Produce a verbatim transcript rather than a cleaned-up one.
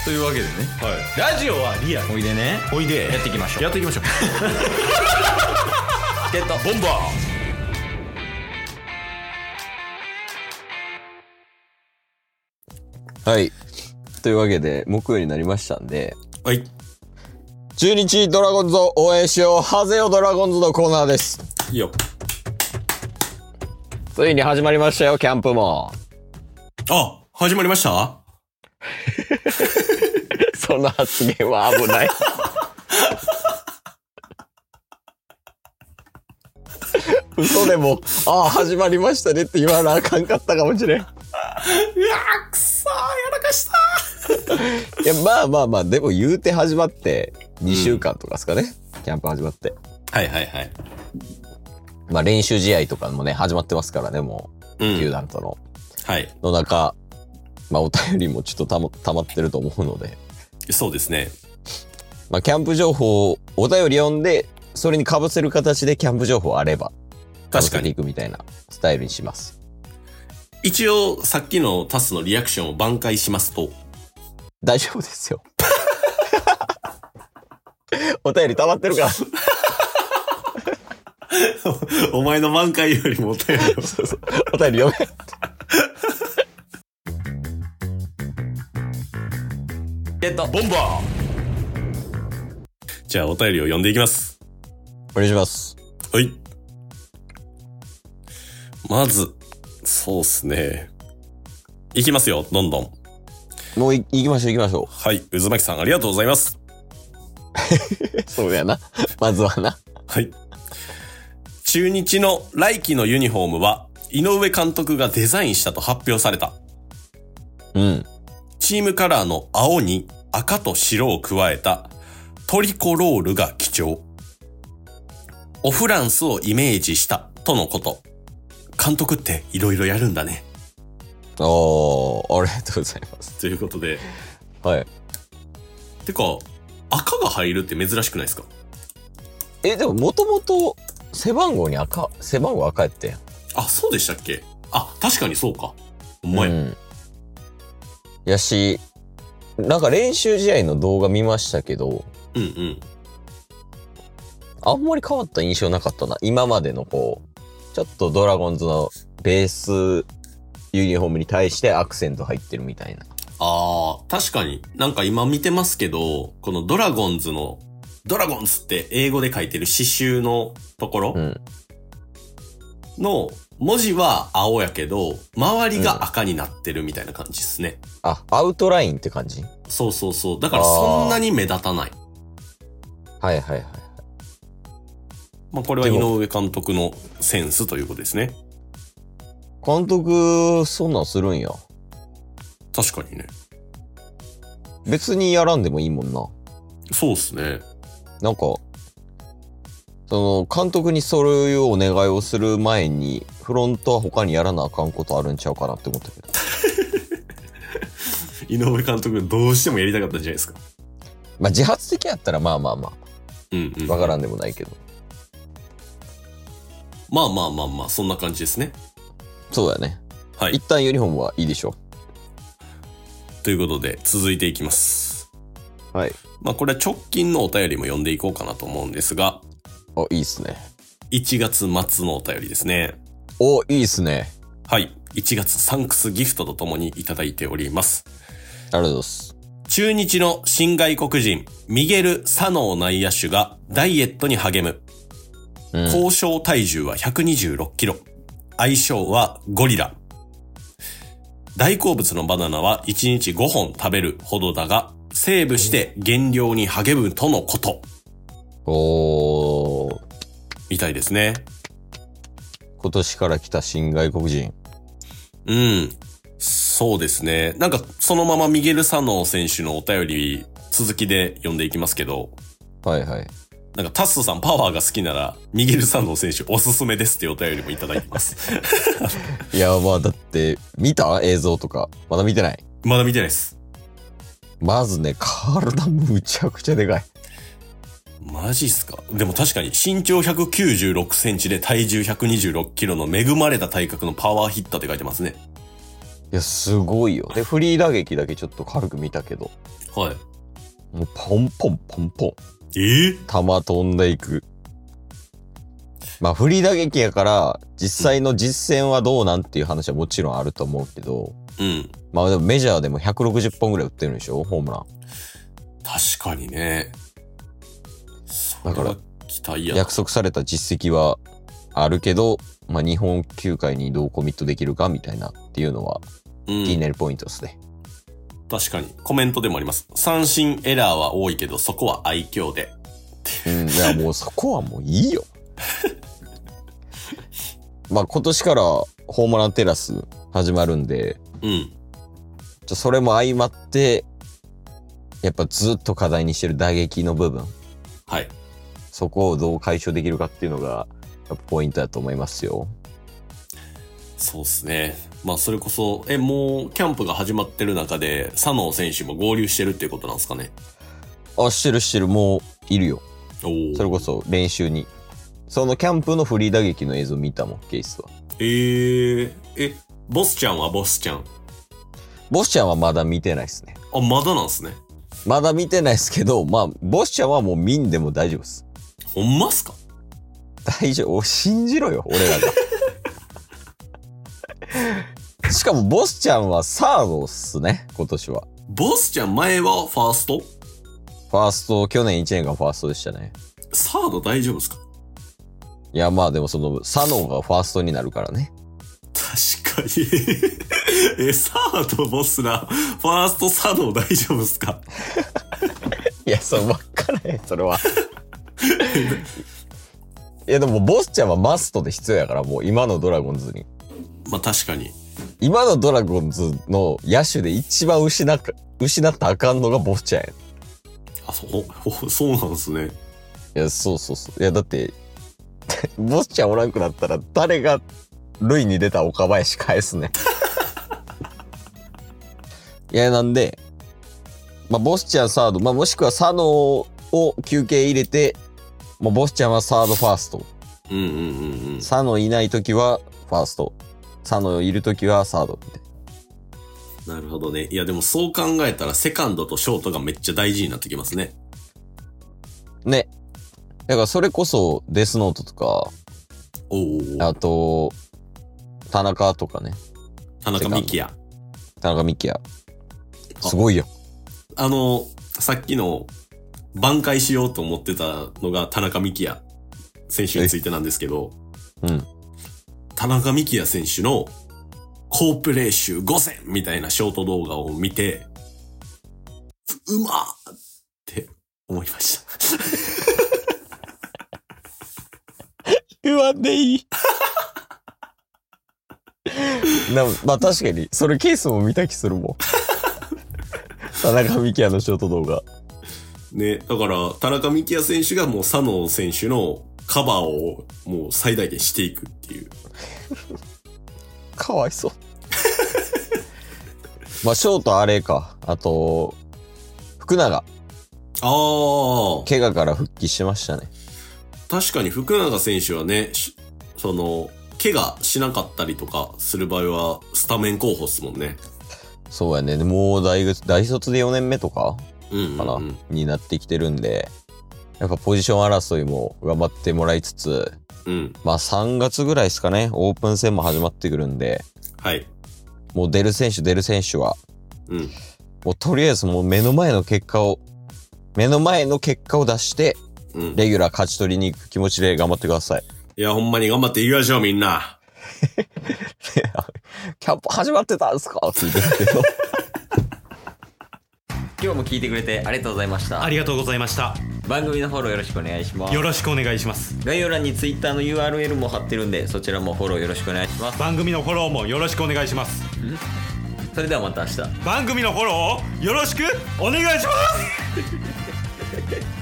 というわけでね、 はい、ラジオはリアル。 おいでね、 おいでやっていきましょう。 やっていきましょうゲットボンバー。はい。というわけで、木曜になりましたんで、 ー。はい。 中日ドラゴンズを応援しよう、ハゼよドラゴンズのコーナーです。 いいよ。 ついに始まりましたよ、キャンプも。 あ、始まりました。 その発言は危ない。嘘でも、ああ、始まりましたねって言わなあかんかったかもしれん。いやー、くそー、やらかしたー。いや、まあまあまあ、でも言うて始まってにしゅうかんとかですかね、うん、キャンプ始まって。 はいはいはい。 まあ練習試合とかもね、始まってますからね、もう、うん、球団との。 はい。 の中、まあお便りもちょっとたま、溜まってると思うので。 そうですね。 まあキャンプ情報をお便り読んで、それに被せる形でキャンプ情報あれば、 確かに。 被せていくみたいなスタイルにします。 一応、さっきのタスのリアクションを挽回しますと。 大丈夫ですよ。お便り溜まってるから。 お前の挽回よりもお便りを。 そうそう。お便り読め。 ゲットボンバー。じゃあお便りを読んでいきます。 お願いします。 はい。まず、そうっすね。いきますよ、どんどん。 もうい行きましょう行きましょう。 はい、渦巻さんありがとうございます。 そうやな。まずはな。 はい。中日の来季のユニフォームは井上監督がデザインしたと発表された。 うん。 チームカラーの青に赤と白を加えたトリコロールが基調。オフランスをイメージしたとのこと。監督っていろいろやるんだね。 おー、ありがとうございます。 ということで。 はい。 てか、赤が入るって珍しくないですか？ え、でももともと背番号に赤、背番号赤やってん。 あ、そうでしたっけ？あ、確かにそうか。お前。うん。 やし、なんか練習試合の動画見ましたけど、 うんうん。 あんまり変わった印象なかったな。今までのこう、ちょっとドラゴンズのベースユニフォームに対してアクセント入ってるみたいな。 あー、確かに。なんか今見てますけど、このドラゴンズの、ドラゴンズって英語で書いてる刺繍のところ、うん、の文字は青やけど、周りが赤になってるみたいな感じですね。 うん、あ、アウトラインって感じ？ そうそうそう。だからそんなに目立たない。 はいはいはい。 まあこれは井上監督のセンスということですね。 監督、そんなんするんや。 確かにね。 別にやらんでもいいもんな。 そうっすね。 なんか、その、監督にそういうお願いをする前に、フロントは他にやらなあかんことあるんちゃうかなって思ったけど。 井上監督どうしてもやりたかったんじゃないですか。 まあ自発的やったらまあまあまあ。 うんうん。 わからんでもないけど。 まあまあまあまあ、そんな感じですね。 そうだね。 はい。 一旦ユニフォームはいいでしょう。 ということで、続いていきます。 はい。 まあこれは直近のお便りも読んでいこうかなと思うんですが。 お、いいっすね。 いちがつ末のお便りですね。 お、いいっすね。 はい。いちがつサンクスギフトとともにいただいております。 ありがとうございます。 中日の新外国人、ミゲル・サノー内野手がダイエットに励む。うん、交渉体重はひゃくにじゅうろっキロ。愛称はゴリラ。大好物のバナナはいちにちごほん食べるほどだが、セーブして減量に励むとのこと。 おー。 みたいですね。 今年から来た新外国人。 うん。そうですね。なんかそのままミゲル・サノー選手のお便り続きで読んでいきますけど。 はいはい。 なんかタッスさんパワーが好きならミゲル・サノー選手おすすめですってお便りもいただいてます。 いやまあだって見た映像とかまだ見てない。 まだ見てないです。 まずね体むちゃくちゃでかい。 マジっすか。でも確かに身長ひゃくきゅうじゅうろくセンチで体重ひゃくにじゅうろっキロの恵まれた体格のパワーヒッターって書いてますね。 いやすごいよ。でフリー打撃だけちょっと軽く見たけど。 はい。 もうポンポンポンポン。 えー、 弾飛んでいく。まあ、振り打撃やから、実際の実戦はどうなんっていう話はもちろんあると思うけど、 うん。 まあでもメジャーでもひゃくろくじゅっぽんぐらい打ってるんでしょホームラン。 確かにね。 だから、 期待や。 約束された実績はあるけど、まあ日本球界にどうコミットできるかみたいなっていうのは、気になるポイントですね。 確かに。コメントでもあります。三振エラーは多いけど、そこは愛嬌で。 うん、いやもうそこはもういいよ。まあ今年からホームランテラス始まるんで、 うん。 ちょそれも相まって、やっぱずっと課題にしてる打撃の部分。 はい。 そこをどう解消できるかっていうのが、やっぱポイントだと思いますよ。 そうっすね。まあそれこそ、え、もうキャンプが始まってる中で、佐野選手も合流してるっていうことなんですかね。 あ、してるしてる、もういるよ。 おそれこそ練習に。そのキャンプのフリー打撃の映像見たもん、ケースは。 えー、え、ボスちゃんはボスちゃん。 ボスちゃんはまだ見てないですね。 あ、まだなんすね。 まだ見てないですけど、まあ、ボスちゃんはもう見んでも大丈夫です。 ほんまっすか？ 大丈夫。信じろよ、俺らが。しかもボスちゃんはサードっすね、今年は。 ボスちゃん前はファースト？ ファースト、去年いちねんかんファーストでしたね。 サード大丈夫っすか？ いや、まあでもその、サノがファーストになるからね。 確かに。え、サードボスな、ファーストサノ大丈夫っすか？ いや、そう、わからへん、それは。いや、でもボスちゃんはマストで必要やから、もう今のドラゴンズに。 まあ確かに。 今のドラゴンズの野手で一番失っ、失ったらあかんのがボスちゃんや。 あ、そう、そうなんすね。 いや、そうそうそう。いや、だって、ボスちゃんおらんくなったら、誰が塁に出た岡林返すね。いや、なんで、まあ、ボスちゃんサード、まあ、もしくは佐野を休憩入れて、まあ、ボスちゃんはサードファースト。 うんうんうんうん。 佐野いないときはファースト。佐野いるときはサードみたいな。なるほどね。いや、でもそう考えたら、セカンドとショートがめっちゃ大事になってきますね。 ね。だからそれこそデスノートとか、 おあと、田中とかね。 田中幹也。 田中幹也。すごいよ。 あの、さっきの挽回しようと思ってたのが田中幹也選手についてなんですけど、 うん。 田中幹也選手の好プレー集ごせんみたいなショート動画を見て、うまーって思いました。 言わんでいい。なまあ確かに、それケースも見た気するもん。田中幹也のショート動画。 ね、だから、田中幹也選手がもう佐野選手のカバーをもう最大限していくっていう。 かわいそう。まあショートあれか。あと、福永。 ああ。 怪我から復帰しましたね。 確かに福永選手はね、その、怪我しなかったりとかする場合はスタメン候補っすもんね。 そうやね。もう大大卒でよねんめとかうんうんうん、 かなになってきてるんで、やっぱポジション争いも頑張ってもらいつつ、 うん、 まあさんがつぐらいですかね。オープン戦も始まってくるんで、 はい。 もう出る選手出る選手は、 うん、 もうとりあえずもう目の前の結果を、目の前の結果を出して、うん、レギュラー勝ち取りに行く気持ちで頑張ってください。 いや、ほんまに頑張っていきましょう、みんな。 キャンプ始まってたんすかって言ってたけど。 今日も聞いてくれてありがとうございました。 ありがとうございました。 番組のフォローよろしくお願いします。 よろしくお願いします。 概要欄に Twitter の ユーアールエル も貼ってるんで、そちらもフォローよろしくお願いします。 番組のフォローもよろしくお願いします。 それではまた明日。 番組のフォローをよろしくお願いします。